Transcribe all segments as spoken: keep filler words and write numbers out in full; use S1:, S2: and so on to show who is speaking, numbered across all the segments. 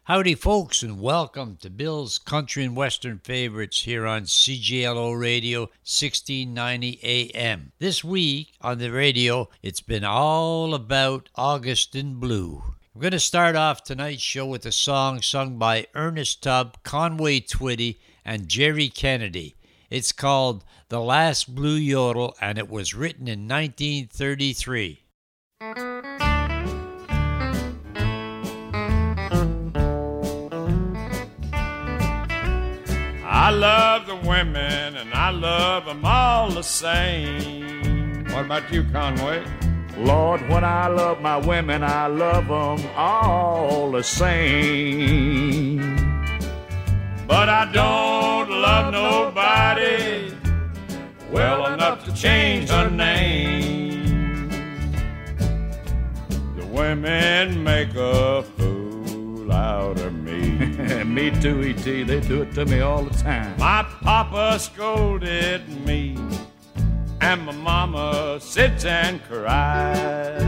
S1: Howdy, folks, and welcome to Bill's Country and Western Favorites here on C J L O Radio, sixteen ninety A M. This week on the radio, it's been all about Augustin Blue. I'm going to start off tonight's show with a song sung by Ernest Tubb, Conway Twitty, and Jerry Kennedy. It's called The Last Blue Yodel, and it was written in nineteen thirty-three.
S2: I love the women, and I love them all the same. What about you, Conway?
S3: Lord, when I love my women, I love them all the same.
S2: But I don't love nobody well enough to change her name. The women make a fool out of me.
S3: Me too, E T. They do it to me all the time.
S2: My papa scolded me, and my mama sits and cries.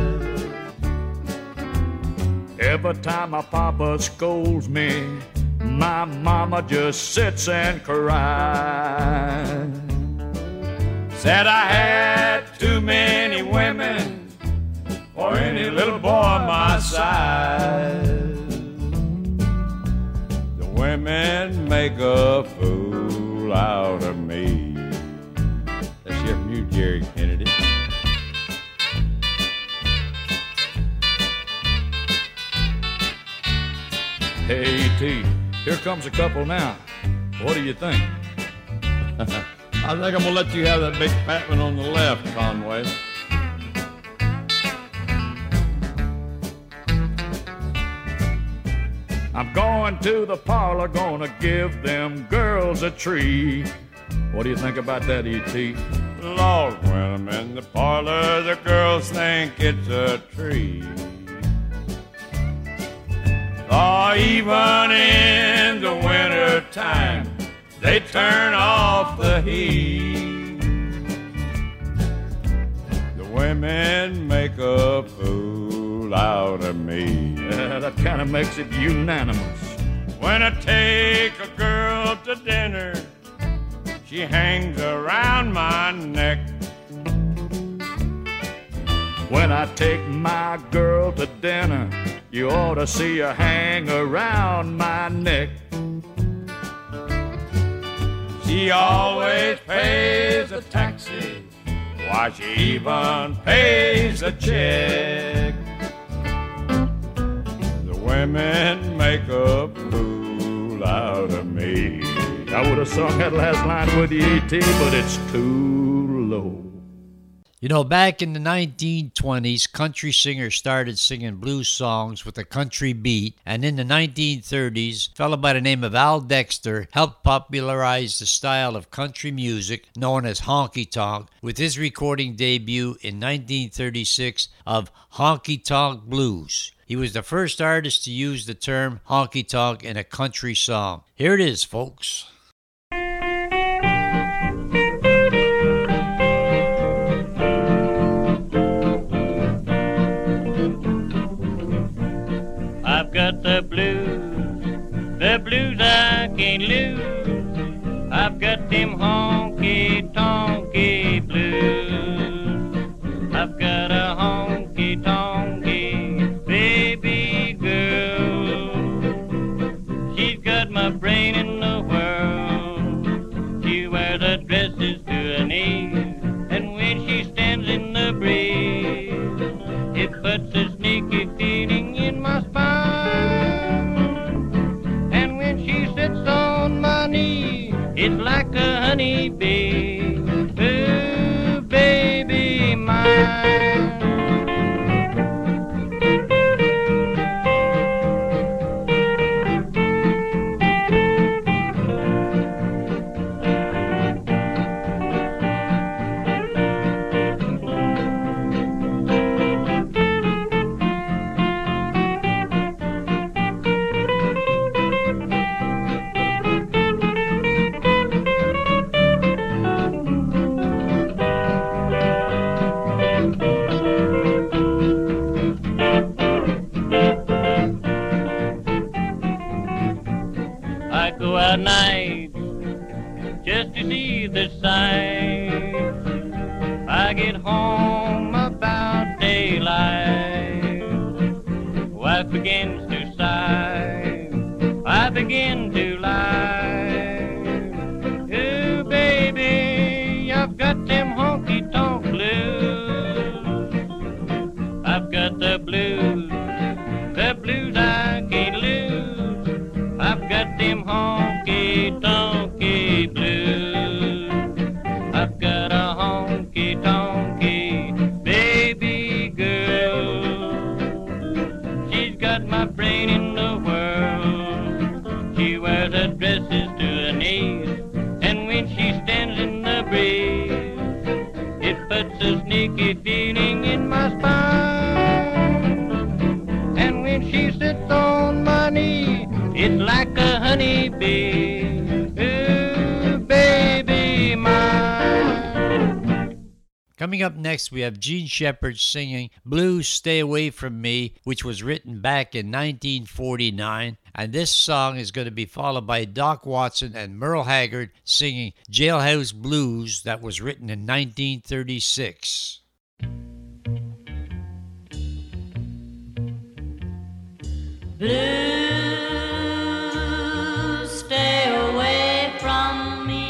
S3: Every time my papa scolds me, my mama just sits and cries.
S2: Said I had too many women for any little boy my size. Women make a fool out of me. Let's hear from you, Jerry Kennedy.
S3: Hey, E T, here comes a couple now. What do you think?
S2: I think I'm going to let you have that big fat one on the left, Conway.
S3: I'm going to the parlor, gonna give them girls a treat. What do you think about that, E T?
S2: Lord, when I'm in the parlor, the girls think it's a treat. Oh, even in the winter time, they turn off the heat. The women make a fool out of me.
S3: Yeah, that kind of makes it unanimous.
S2: When I take a girl to dinner, she hangs around my neck.
S3: When I take my girl to dinner, you ought to see her hang around my neck.
S2: She always pays a taxi, why she even pays a check. Women make a fool out of me.
S3: I would have sung that last line with you, E T, but it's too low.
S1: You know, back in the nineteen twenties, country singers started singing blues songs with a country beat, and in the nineteen thirties, a fellow by the name of Al Dexter helped popularize the style of country music known as honky tonk with his recording debut in nineteen thirty-six of Honky Tonk Blues. He was the first artist to use the term honky tonk in a country song. Here it is, folks.
S4: I've got the blues, the blues I can't lose. I've got them honky tonky blues. I've got a honky tonky baby girl. She's got my brain in the world. She wears her dresses to her knees, and when she stands in the breeze, it puts a sneaky feeling in my spine. And when she sits on my knee, it's like a honey bee. I go out nights just to see the sights. I get home about daylight. Wife begins to sigh. I begin to lie. Oh, baby, I've got them honky-tonk blues. I've got the blues, the blues I can't lose. I've got them honky-tonky blues. I've got a honky-tonky baby girl. She's got my brain in the world. She wears her dresses to her knees, and when she stands in the breeze, it puts a sneaky feeling in my spine. And when she sits on my knee, it's like a honeybee. Ooh, baby mine.
S1: Coming up next, we have Gene Shepard singing Blues Stay Away From Me, which was written back in nineteen forty-nine. And this song is going to be followed by Doc Watson and Merle Haggard singing Jailhouse Blues, that was written in nineteen thirty-six.
S5: Blues, stay away from me.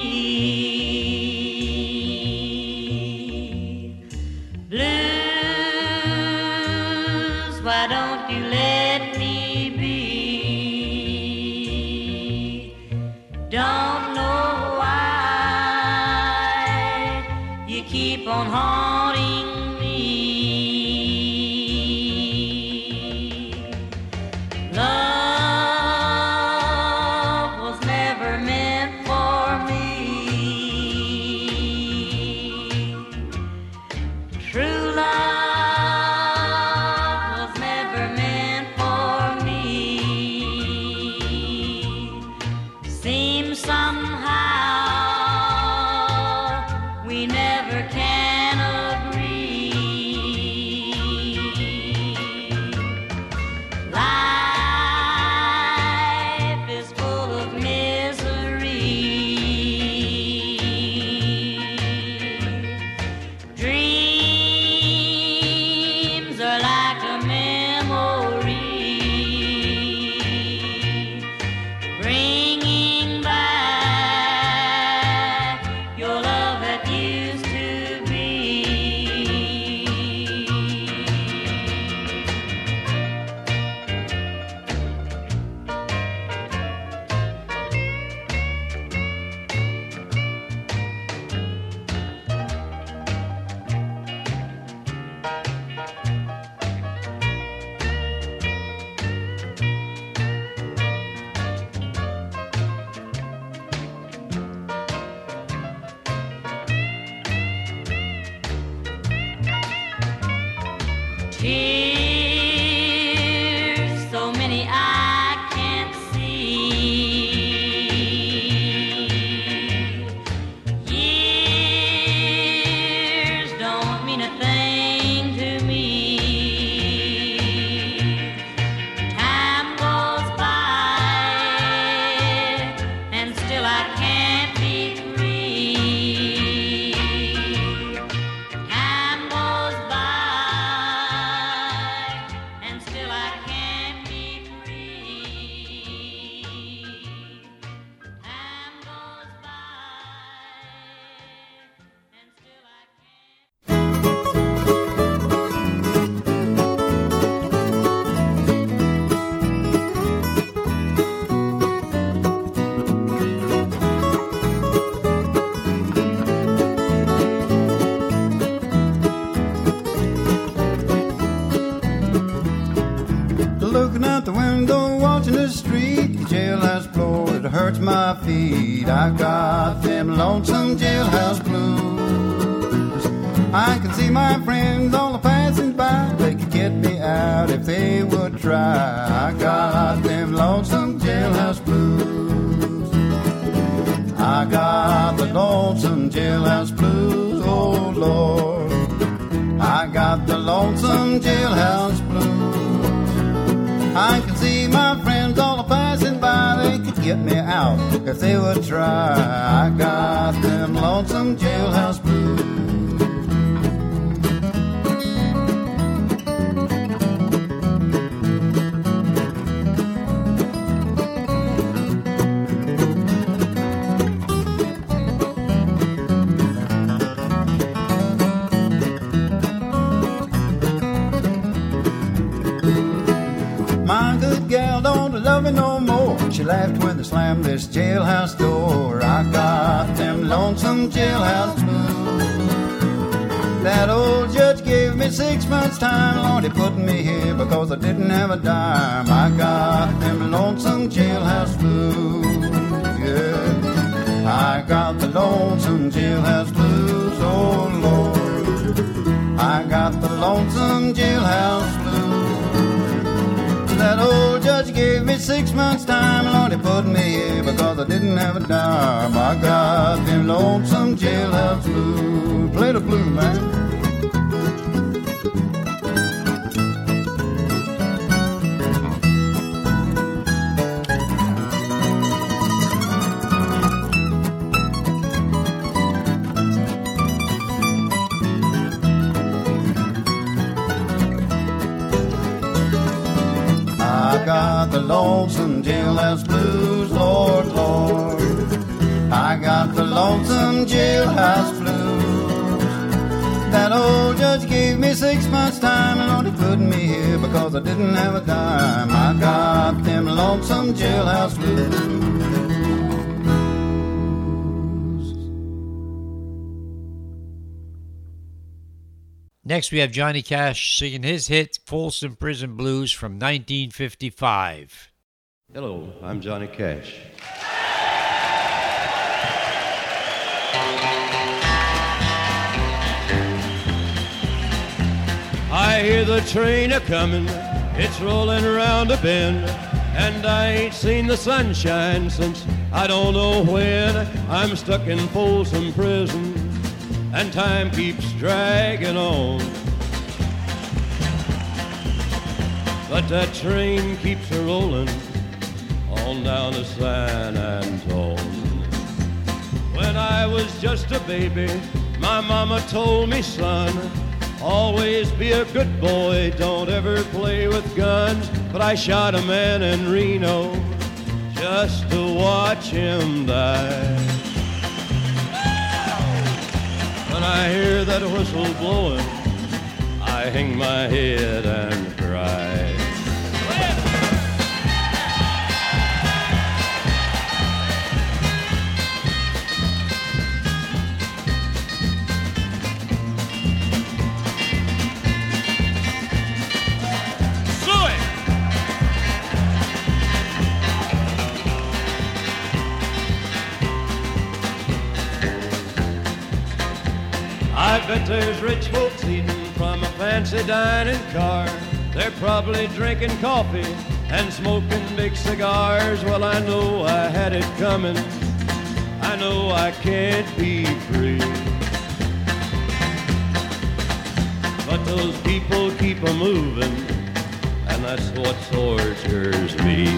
S5: Blues, why don't you let me be? Don't know why you keep on haunting me. Love was never meant for me. True love was never meant for me. Seems somehow we never can agree. Life is full of misery. Dreams are like a memory, bringing back your love that used to be. Tears, so many I can't see. Years don't mean a thing to me. Time goes by and still I can't be free. Time goes by and still I can't be free. Time goes by and still I can't.
S6: Looking out the window, watching the street, the jailhouse floor, it hurts my feet. I got them lonesome jailhouse blues. I can see my friends all a passing by. They could get me out if they would try. I got them lonesome jailhouse blues. I got the lonesome jailhouse blues, oh Lord. I got the lonesome jailhouse blues. I can see my friends all passing by. They could get me out if they would try. I got them lonesome jailhouse blues. Love me no more. She laughed when they slammed this jailhouse door. I got them lonesome jailhouse blues. That old judge gave me six months' time. Lord, he put me here because I didn't have a dime. I got them lonesome jailhouse blues. Yeah, I got the lonesome jailhouse blues. Oh Lord, I got the lonesome jailhouse blues. That old judge gave me six months' time. Lord, he put me here because I didn't have a dime. I got them lonesome jailhouse blues. Play the blues, man. I got the lonesome jailhouse blues, Lord, Lord. I got the lonesome jailhouse blues. That old judge gave me six months' time, and only put me here because I didn't have a dime. I got them lonesome jailhouse blues.
S1: Next, we have Johnny Cash singing his hit, Folsom Prison Blues, from nineteen fifty-five.
S2: Hello, I'm Johnny Cash. I hear the train a-comin', it's rolling around a bend, and I ain't seen the sunshine since I don't know when. I'm stuck in Folsom Prison, and time keeps dragging on. But that train keeps a rolling on down to San Antone. When I was just a baby, my mama told me, son, always be a good boy, don't ever play with guns. But I shot a man in Reno just to watch him die. When I hear that whistle blowing, I hang my head and cry. I bet there's rich folks eating from a fancy dining car. They're probably drinking coffee and smoking big cigars. Well, I know I had it coming. I know I can't be free. But those people keep a moving, and that's what tortures me.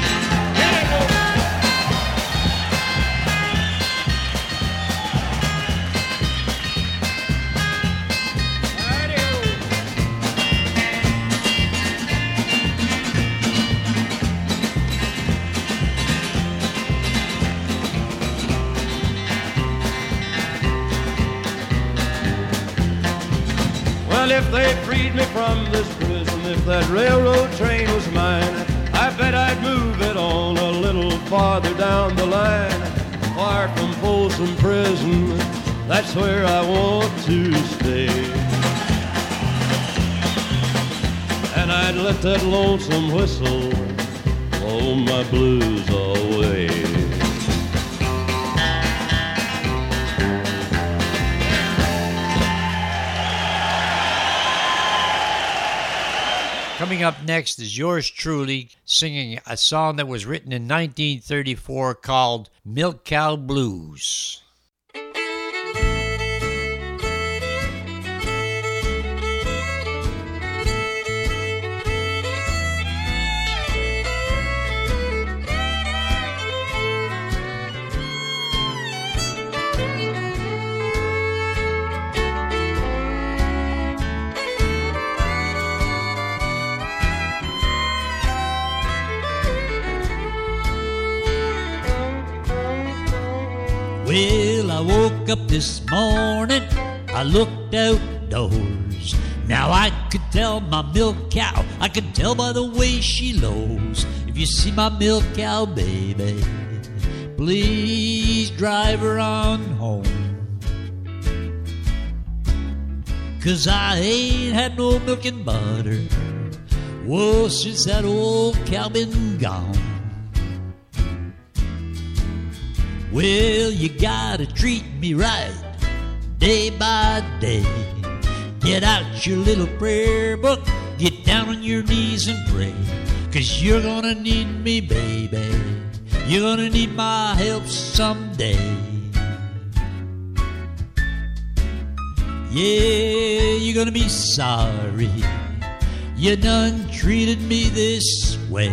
S2: Well, if they freed me from this prison, if that railroad train was mine, I bet I'd move it on a little farther down the line. Far from Folsom Prison, that's where I want to stay. And I'd let that lonesome whistle blow my blues away.
S1: Coming up next is yours truly singing a song that was written in nineteen thirty-four called Milk Cow Blues. Well, I woke up this morning, I looked outdoors. Now I could tell my milk cow, I could tell by the way she lows. If you see my milk cow, baby, please drive her on home. 'Cause I ain't had no milk and butter, whoa, since that old cow been gone. Well, you gotta treat me right, day by day. Get out your little prayer book, get down on your knees and pray. 'Cause you're gonna need me, baby, you're gonna need my help someday. Yeah, you're gonna be sorry you done treated me this way.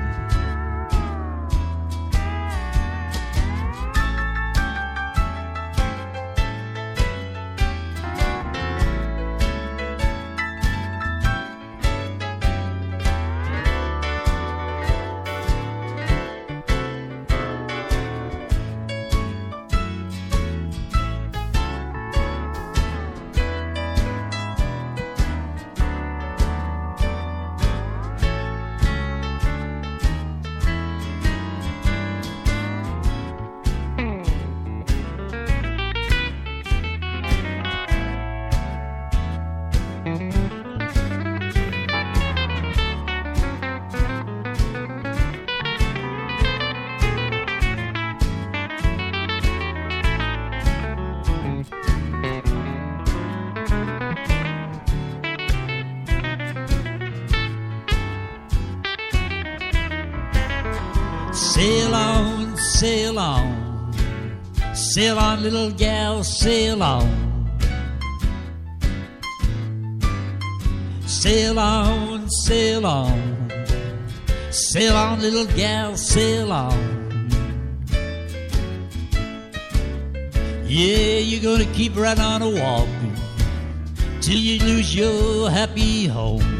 S1: Sail on, sail on, sail on, little gal, sail on. Sail on, sail on, sail on, little gal, sail on. Yeah, you're gonna keep right on a walking till you lose your happy home.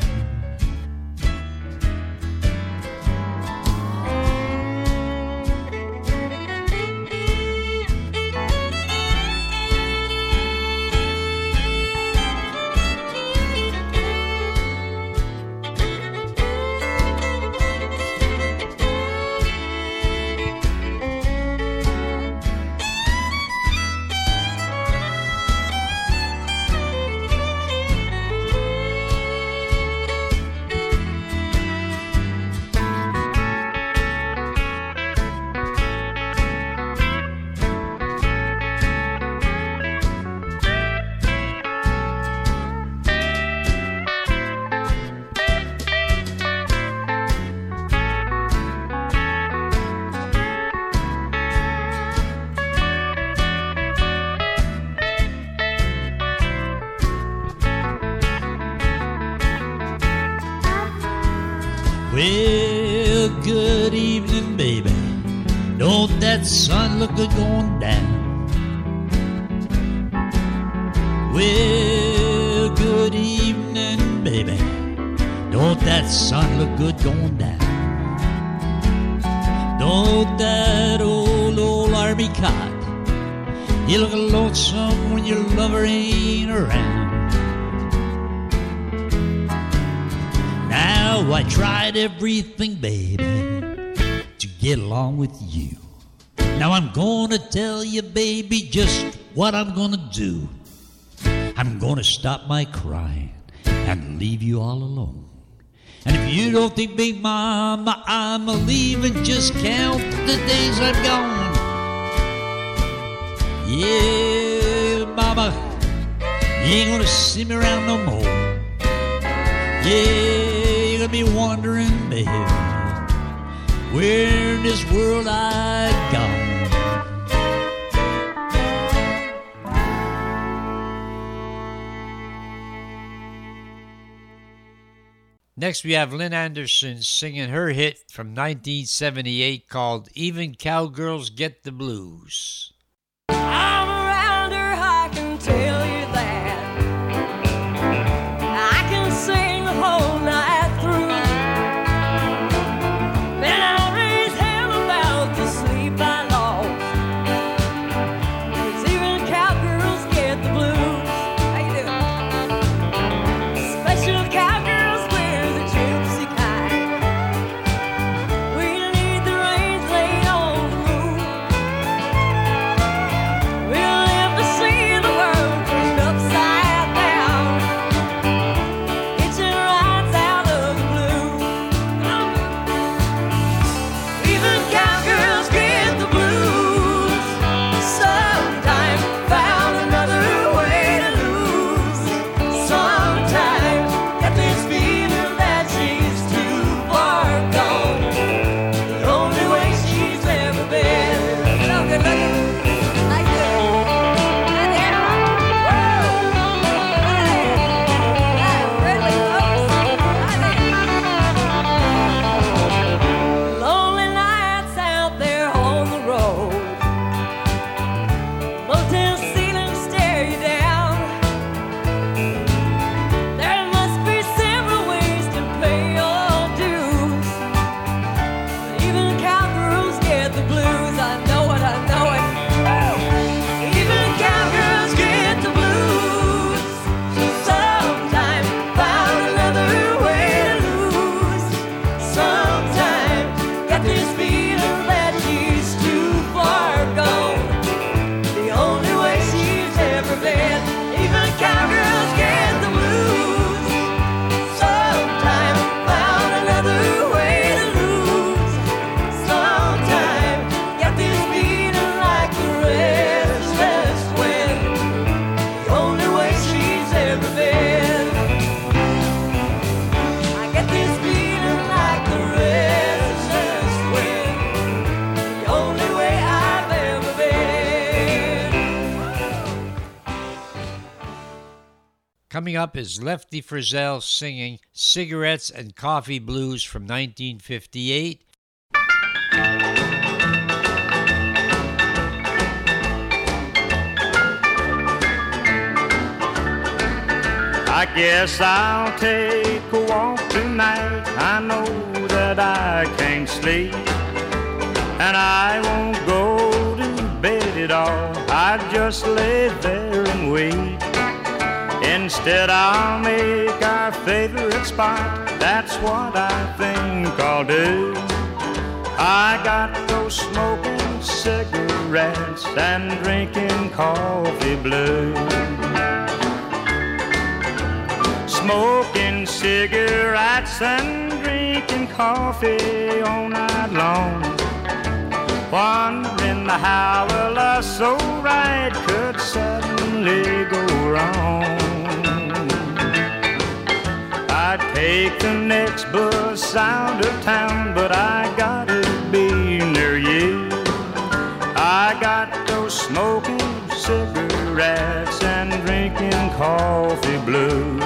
S1: Well, good evening, baby. Don't that sun look good going down? Well, good evening, baby. Don't that sun look good going down? Don't that old, old army cot, you look lonesome when your lover ain't around. Now I tried everything, baby, to get along with you. Now I'm gonna tell you, baby, just what I'm gonna do. I'm gonna stop my crying and leave you all alone. And if you don't think, big mama, I'm a leaving, just count the days I'm gone. Yeah, mama, you ain't gonna see me around no more. Yeah, you're gonna be wondering, baby, where in this world I've gone. Next, we have Lynn Anderson singing her hit from nineteen seventy-eight called Even Cowgirls Get the Blues.
S7: I'm around her, I can tell you that. I can sing the whole night through. Then I'll raise hell about the sleep I lost.
S1: Coming up is Lefty Frizzell singing Cigarettes and Coffee Blues from nineteen fifty-eight.
S3: I guess I'll take a walk tonight. I know that I can't sleep, and I won't go to bed at all. I just lay there and wait. Instead I'll make our favorite spot. That's what I think I'll do. I got those smoking cigarettes and drinking coffee blues. Smoking cigarettes and drinking coffee all night long, wondering how a love so right could suddenly go wrong. I'd take the next bus out of town, but I gotta be near you. I got those smoking cigarettes and drinking coffee blues.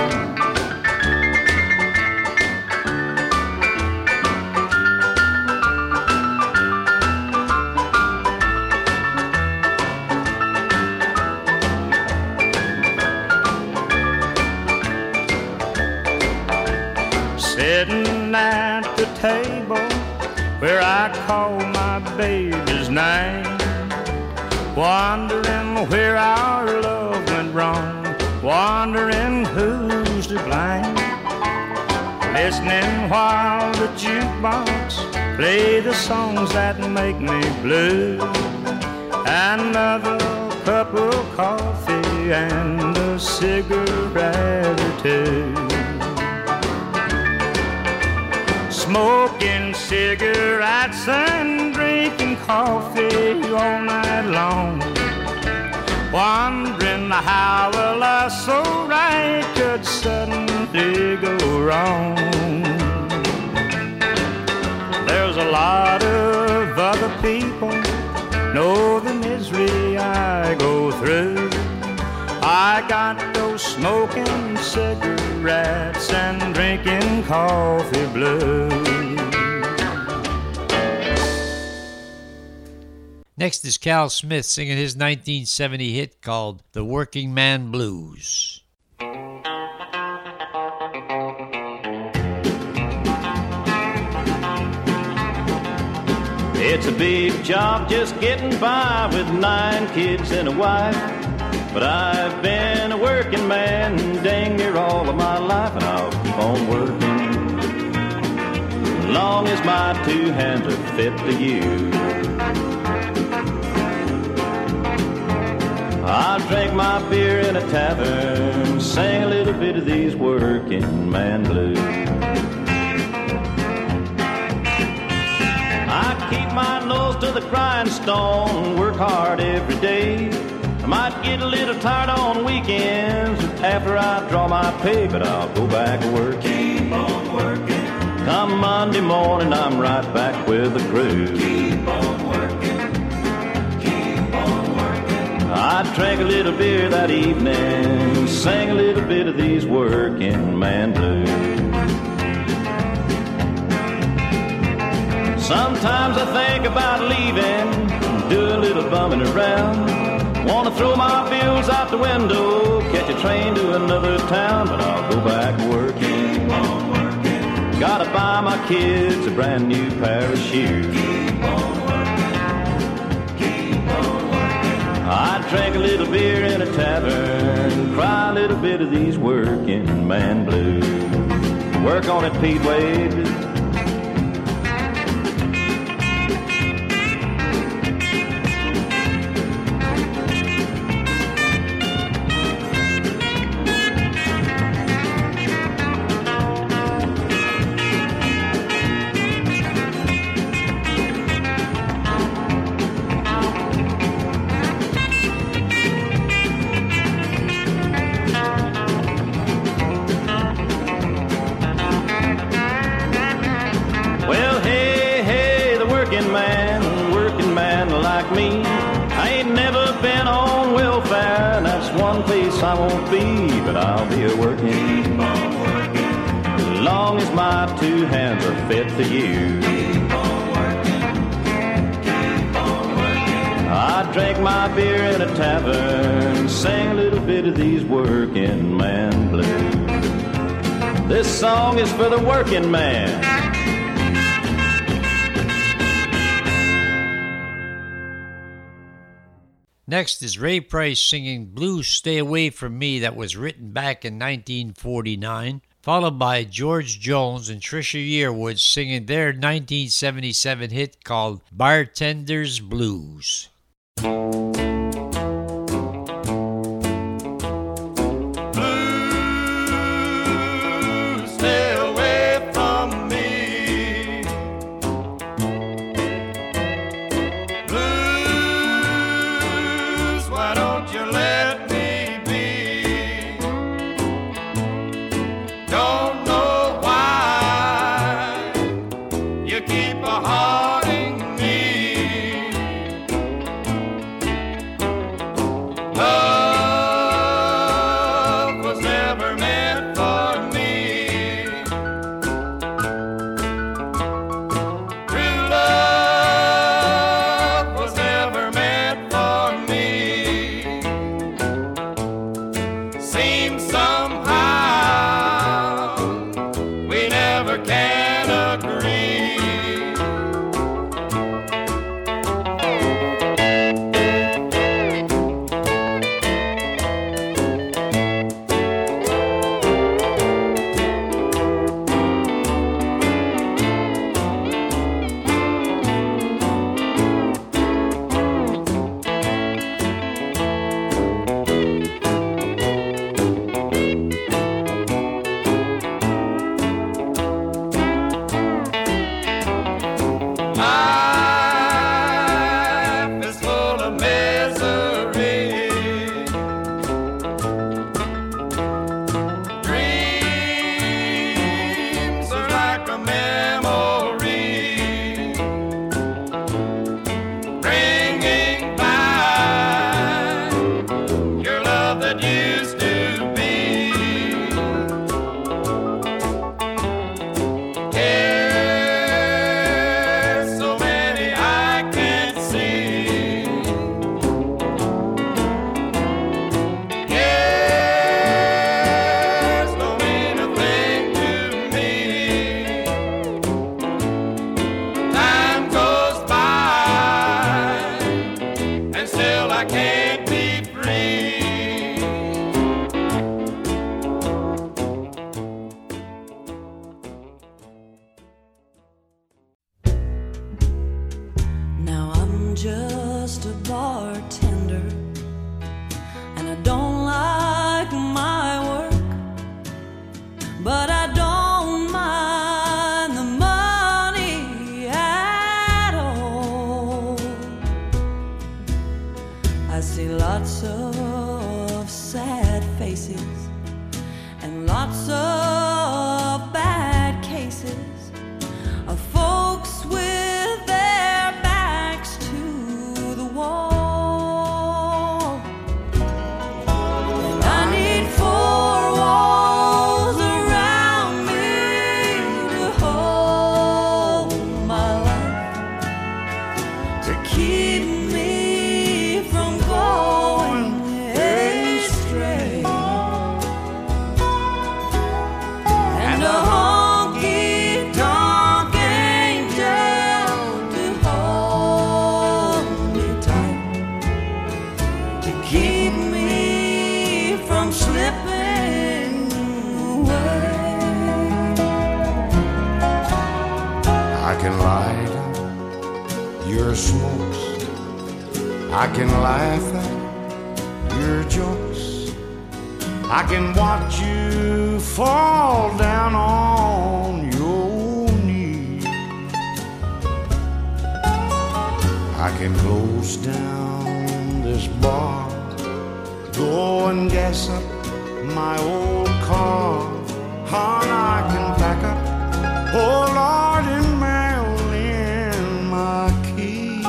S3: Sitting at the table where I call my baby's name, wondering where our love went wrong, wondering who's to blame. Listening while the jukebox play the songs that make me blue. Another cup of coffee and a cigarette or two. Smoking cigarettes and drinking coffee all night long, wondering how a love so right could suddenly go wrong. There's a lot of other people know the misery I go through. I got those smoking cigarettes and drinking coffee blues.
S1: Next is Cal Smith singing his nineteen seventy hit called The Working Man Blues.
S2: It's a big job just getting by with nine kids and a wife, but I've been a working man dang near all of my life, and I'll keep on working as long as my two hands are fit to use. I'll drink my beer in a tavern, sing a little bit of these working man blues. I keep my nose to the grindstone, work hard every day. I might get a little tired on weekends after I draw my pay, but I'll go back to work. Keep on working. Come Monday morning, I'm right back with the crew. Keep on working. Keep on working. I drank a little beer that evening, sang a little bit of these working man blues. Sometimes I think about leaving, do a little bumming around. Wanna throw my bills out the window, catch a train to another town, but I'll go back working. Keep on working. Gotta buy my kids a brand new pair of shoes. Keep on working. Keep on working. I drank a little beer in a tavern, cry a little bit of these working man blues. Work on it, Pete Wade. I won't be, but I'll be a working. Keep on working. As long as my two hands are fit to use. Keep on working. Keep on working. I drank my beer in a tavern, sang a little bit of these working man blues. This song is for the working man.
S1: Next is Ray Price singing Blues Stay Away From Me, that was written back in nineteen forty-nine, followed by George Jones and Trisha Yearwood singing their nineteen seventy-seven hit called Bartender's Blues.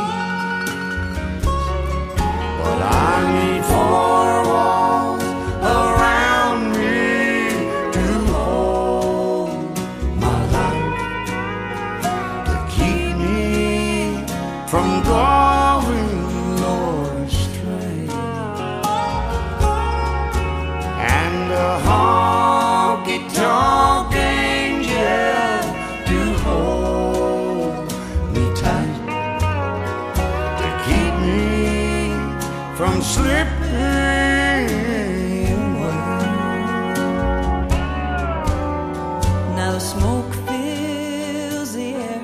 S8: But I need four walls
S6: from going Lord astray. And the honky-tonk angel to hold me tight, to keep me from slipping away.
S7: Now the smoke fills the air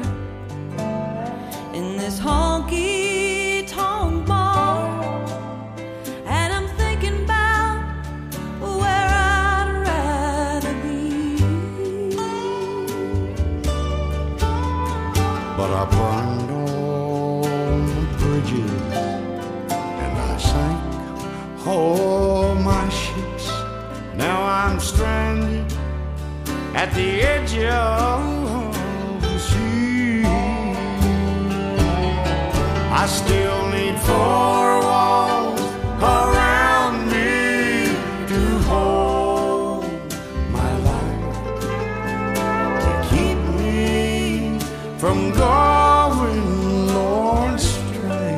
S7: in this honky-tonk bar, and I'm thinking about where I'd rather be.
S6: But I burned all the bridges and I sank all my ships. Now I'm stranded at the edge of the sea. I still need four walls around me to hold my life, to keep me from going Lord astray.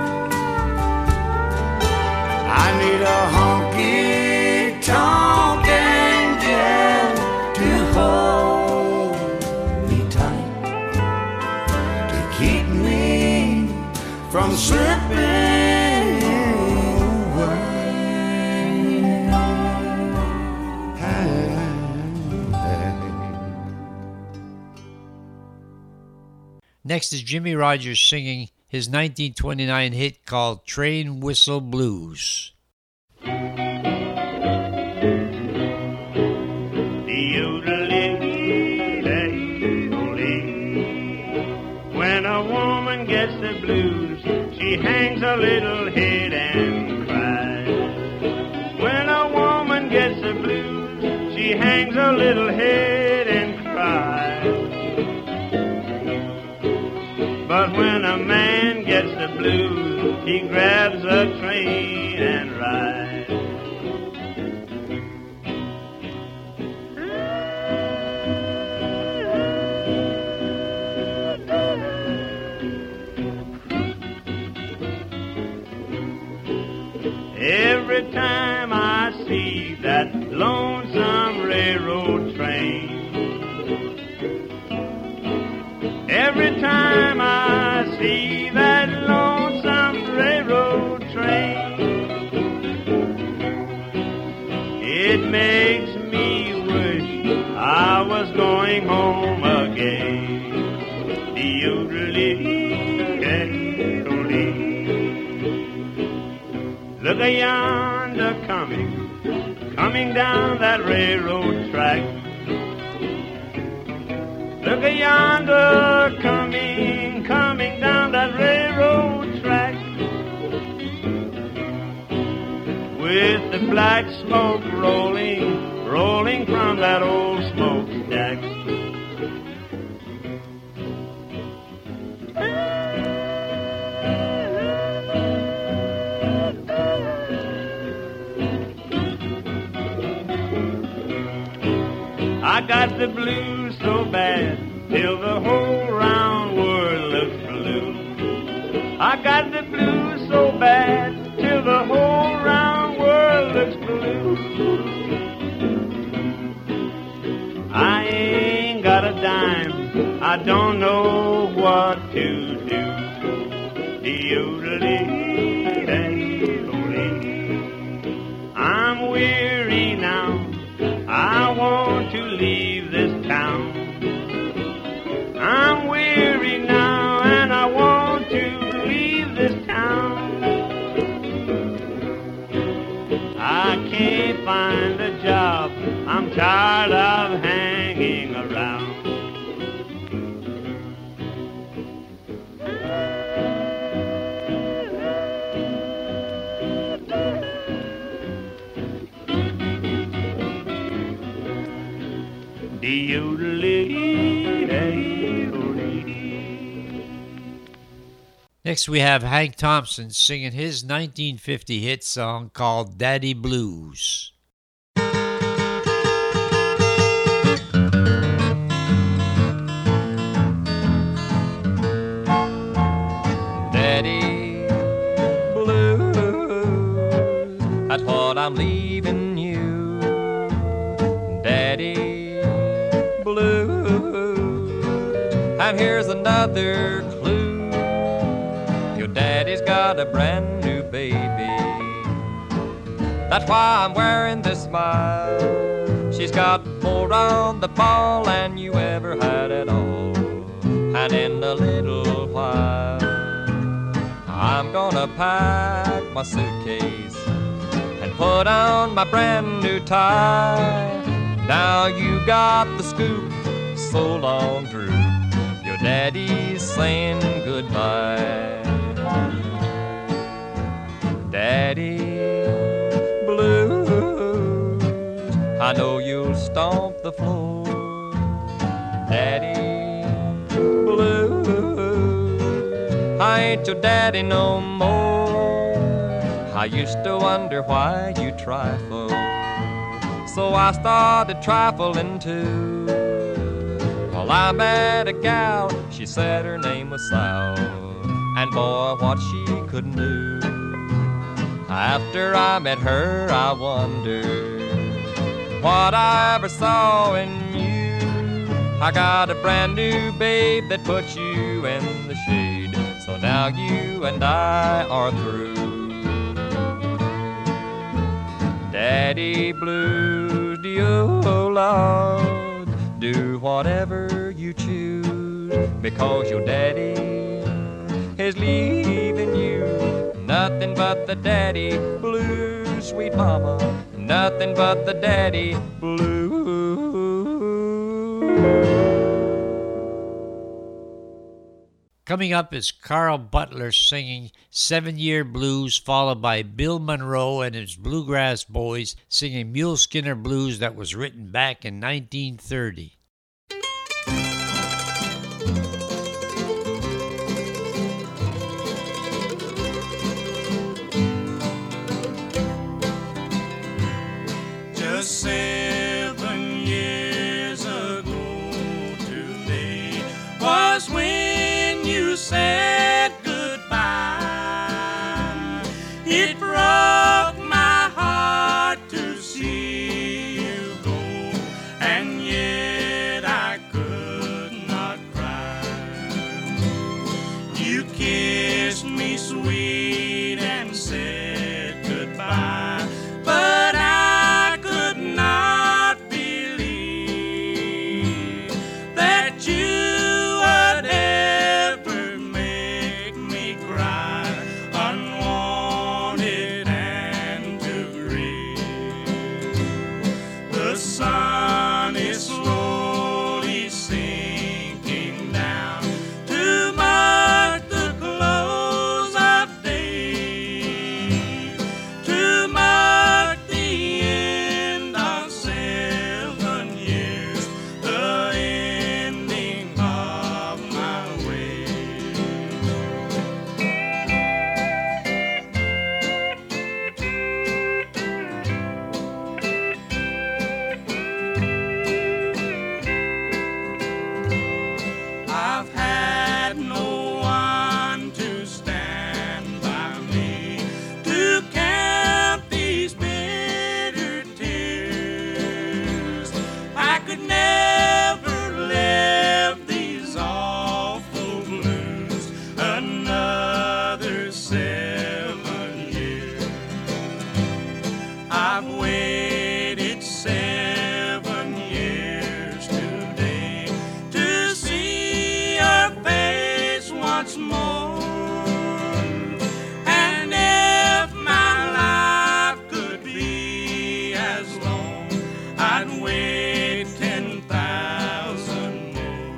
S6: I need a honky-tonk angel to hold me tight, to keep me from slipping away.
S1: Next is Jimmie Rodgers singing his nineteen twenty-nine hit called Train Whistle Blues.
S3: When a woman gets the blues, she hangs her little head and cries. When a woman gets the blues, she hangs her little head and cries. But when a man gets the blues, he grabs a train and rides. Every time I see that lonesome railroad train, every time I see that lonesome railroad train, it makes me wish I was going home again. Look a yonder coming, coming down that railroad track. Look a yonder coming, coming down that railroad track. With the black smoke rolling, rolling from that old smokestack. I got the blues so bad till the whole round world looks blue. I got the blues so bad till the whole round world looks blue. I ain't got a dime, I don't know what to do. I'm weary now, I want to leave this town. I'm weary now and I want to leave this town. I can't find a job, I'm tired of hanging around.
S1: Next we have Hank Thompson singing his nineteen fifty hit song called Daddy Blues.
S8: I'm leaving you, Daddy Blue. And here's another clue. Your daddy's got a brand new baby. That's why I'm wearing this smile. She's got more on the ball than you ever had at all. And in a little while, I'm gonna pack my suitcase and put on my brand new tie. Now you got the scoop, so long Drew. Your daddy's saying goodbye. Daddy Blues, I know you'll stomp the floor. Daddy Blues, I ain't your daddy no more. I used to wonder why you trifle, so I started trifling too. Well, I met a gal, she said her name was Sal, and boy, what she couldn't do. After I met her, I wondered what I ever saw in you. I got a brand new babe that puts you in the shade, so now you and I are through. Daddy Blues, dear Lord, do whatever you choose, because your daddy is leaving you. Nothing but the daddy blues, sweet mama, nothing but the daddy blues.
S1: Coming up is Carl Butler singing Seven Year Blues, followed by Bill Monroe and his Bluegrass Boys singing Mule Skinner Blues that was written back in nineteen thirty.
S9: Just seven years ago today was when you said goodbye. It broke my heart to see you go, and yet I could not cry. You kissed me sweet and said goodbye, but I could not believe that you would ever make me cry, unwanted and to grieve. The sun is slowly sinking down to mark the close of day, to mark the end of seven years, the ending of my way. I've had no one to stand by me to count these bitter tears. I could never live these awful blues another seven years. I've waited seven years today to see your face once more. And if my life could be as long, I'd wait ten thousand more.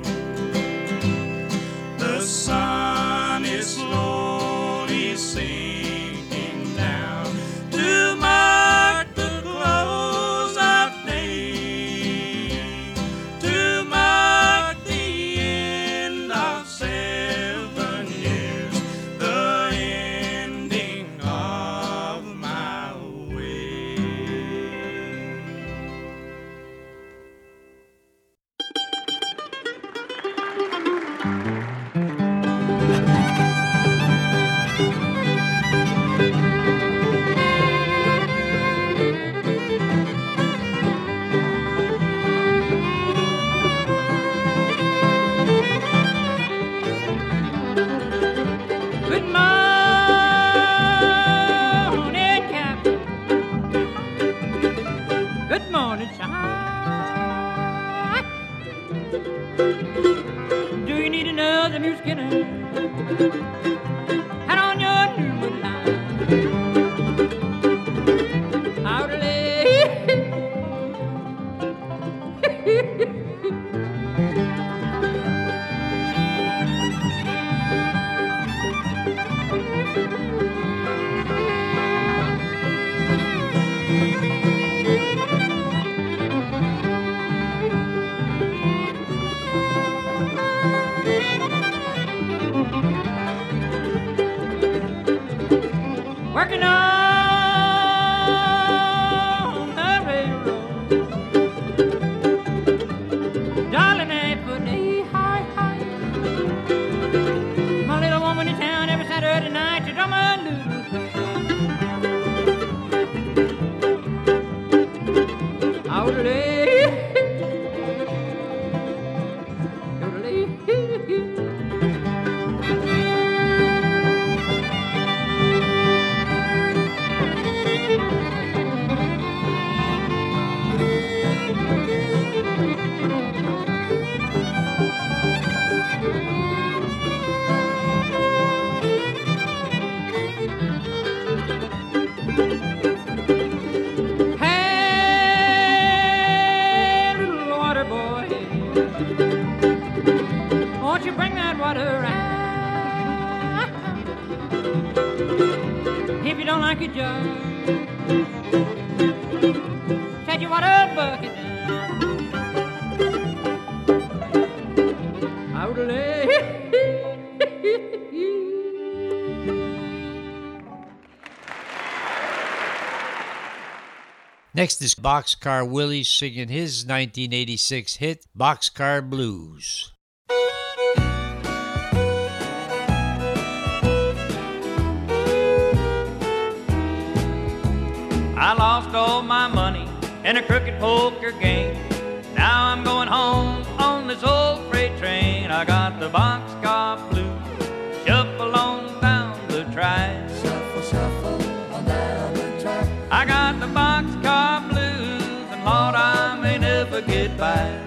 S9: The sun is slowly sinking down to mark the close of day, to mark the end of seven years, the ending of my way.
S4: Saturday night, you drum a blues band. Oodalay. If you don't like it, just set your water bucket down. I would lay.
S1: Next is Boxcar Willie singing his nineteen eighty-six hit, Boxcar Blues.
S4: I lost all my money in a crooked poker game. Now I'm going home on this old freight train. I got the boxcar blues, shuffle on down the track. Shuffle, shuffle on down the track. I got the boxcar blues, and Lord, I may never get back.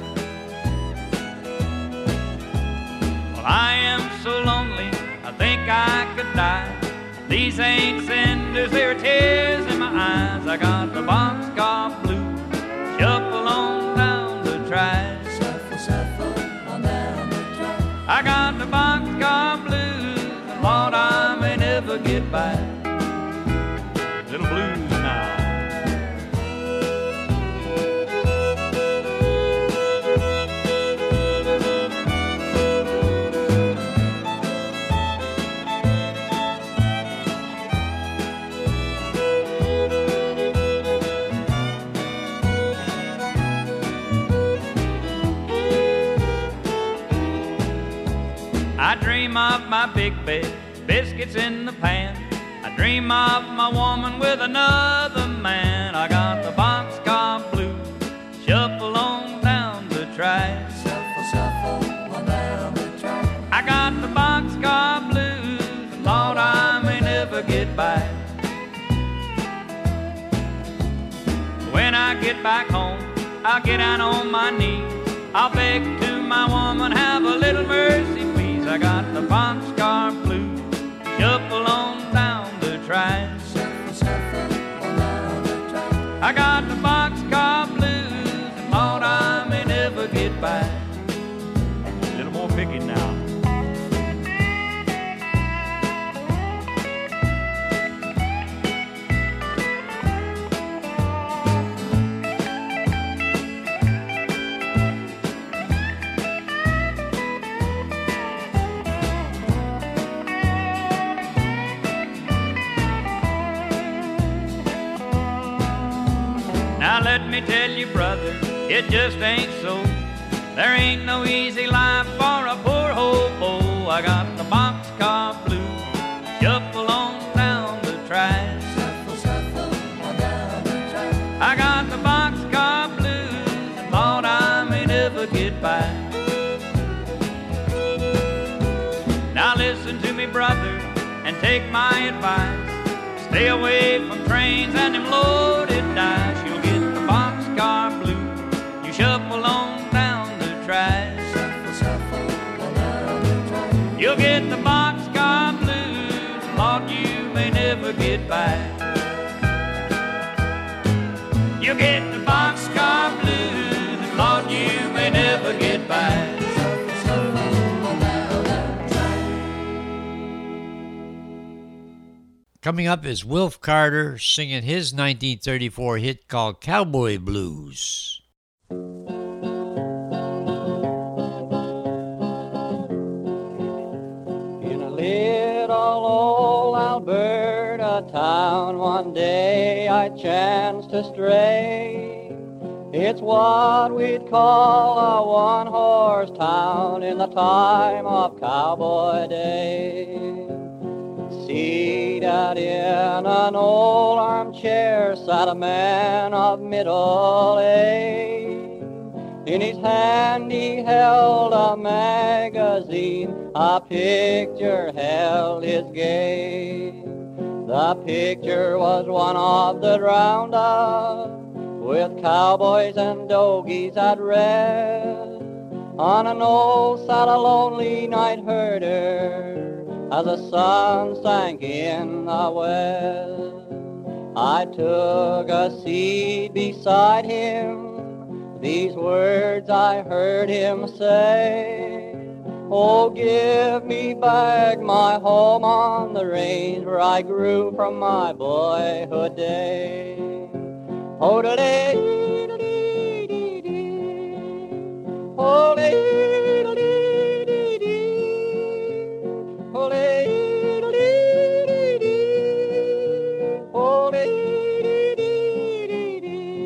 S4: Well, I am so lonely, I think I could die. These ain't cinders, they're tears in my eyes. I got the boxcar blues, shuffle on down the track. Shuffle, shuffle on down the track. I got the boxcar blues, and Lord, I may never get back. Little blues now. I dream of my big bed, biscuits in the pan. I dream of my woman with another man. I got the boxcar blues, shuffle on down the track. Shuffle, shuffle on down the track. I got the boxcar blues, and Lord, I may never get back. When I get back home, I'll get down on my knees. I'll beg to my woman, have a little mercy, please. I got the boxcar blues, shuffle on down the track. Shuffle, shuffle on down the track. I got the boxcar blues, and Lord, I may never get back. A little more picking now. Now let me tell you, brother, it just ain't so. There ain't no easy life for a poor hobo. I got the boxcar blues, shuffle on down the track. Shuffle, shuffle on down the track. I got the boxcar blues, and Lord, I may never get back. Now listen to me, brother, and take my advice. Stay away from trains and them loaded dice. You'll get the boxcar blues, you shuffle on down the track. Shuffle, shuffle on down the track. You'll get the boxcar blues, Lord, you may never get back. You'll get the boxcar blues, Lord, you may never get back.
S1: Coming up is Wilf Carter singing his nineteen thirty-four hit called Cowboy Blues.
S10: In a little old Alberta town, one day I chanced to stray. It's what we'd call a one-horse town in the time of cowboy day. that in an old armchair sat a man of middle age. In his hand he held a magazine, a picture held his gaze. The picture was one of the roundup, with cowboys and dogies at rest. On an old sat a lonely night herder, as the sun sank in the west. I took a seat beside him, these words I heard him say. Oh, give me back my home on the range where I grew from my boyhood days. Oh, da dee da dee dee dee. Oh, dee da dee dee dee. Oh, dee da dee dee dee. Oh, dee dee dee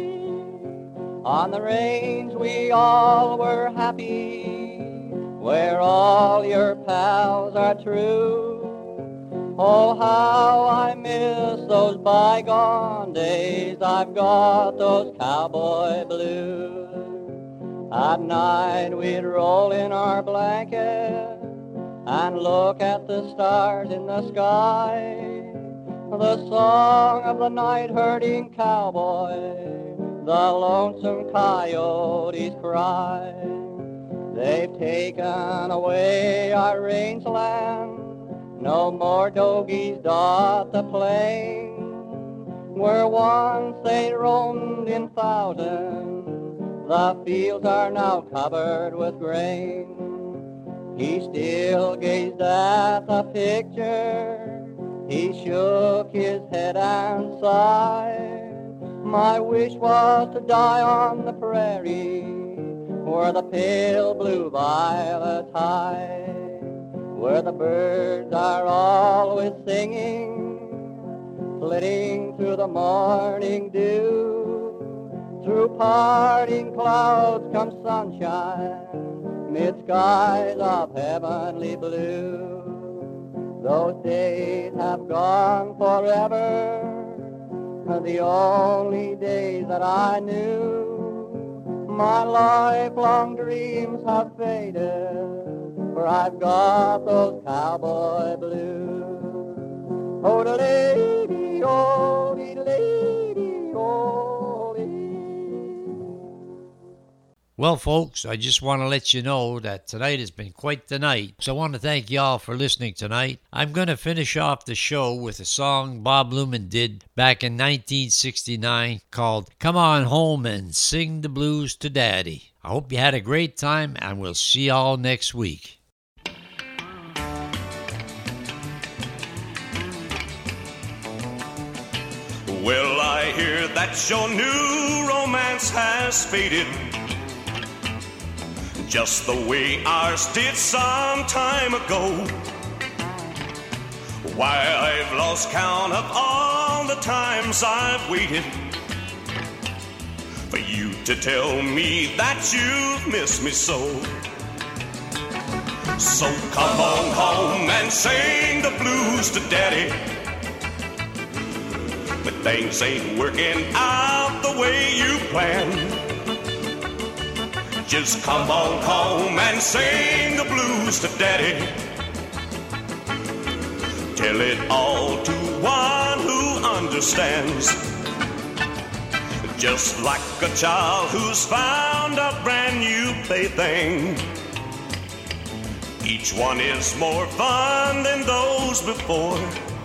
S10: dee. On the range we all were happy, where all your pals are true. Oh, how I miss those bygone days, I've got those cowboy blues. At night we'd roll in our blanket and look at the stars in the sky. The song of the night-herding cowboy, the lonesome coyotes cry. They've taken away our rangeland, no more dogies dot the plain. Where once they roamed in thousands, the fields are now covered with grain. He still gazed at the picture, he shook his head and sighed. My wish was to die on the prairie, where the pale blue violets hide, where the birds are always singing, flitting through the morning dew. Through parting clouds comes sunshine, mid skies of heavenly blue. Those days have gone forever, the only days that I knew. My lifelong dreams have faded, for I've got those cowboy blues. Oh, the lady, oh, the lady, oh, the...
S1: Well, folks, I just want to let you know that tonight has been quite the night. So I want to thank y'all for listening tonight. I'm going to finish off the show with a song Bob Luman did back in nineteen sixty-nine called Come On Home and Sing the Blues to Daddy. I hope you had a great time, and we'll see y'all next week.
S2: Well, I hear that your new romance has faded, just the way ours did some time ago. Why, I've lost count of all the times I've waited for you to tell me that you've missed me so. So come on home and sing the blues to Daddy, but things ain't working out the way you planned. Just come on home and sing the blues to Daddy. Tell it all to one who understands, just like a child who's found a brand new plaything. Each one is more fun than those before,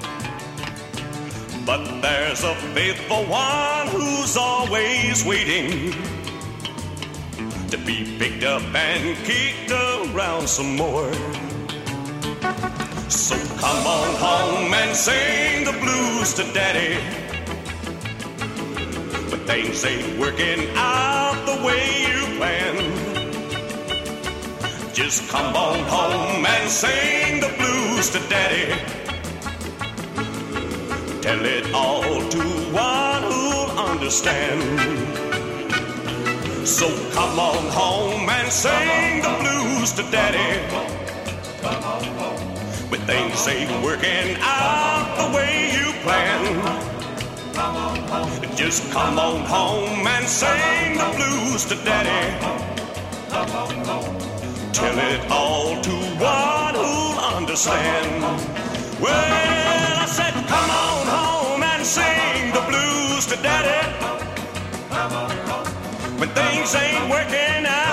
S2: but there's a faithful one who's always waiting to be picked up and kicked around some more. So come on home and sing the blues to Daddy, but things ain't working out the way you planned. Just come on home and sing the blues to Daddy. Tell it all to one who'll understand. So come on home and sing the blues to Daddy.
S11: when things ain't working out the way you planned. Just come on home and sing the blues to Daddy. Tell it all to one who'll understand. Well, I said, come on home and sing the blues to Daddy. When things ain't working out